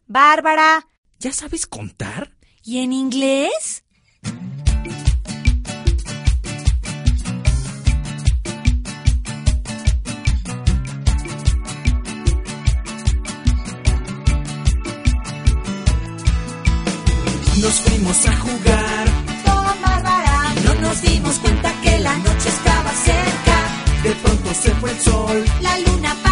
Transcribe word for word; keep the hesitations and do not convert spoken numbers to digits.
Bárbara. ¿Ya sabes contar? ¿Y en inglés? Nos fuimos a jugar Con Bárbara. y no nos dimos cuenta que la noche estaba cerca. De pronto se fue el sol. La luna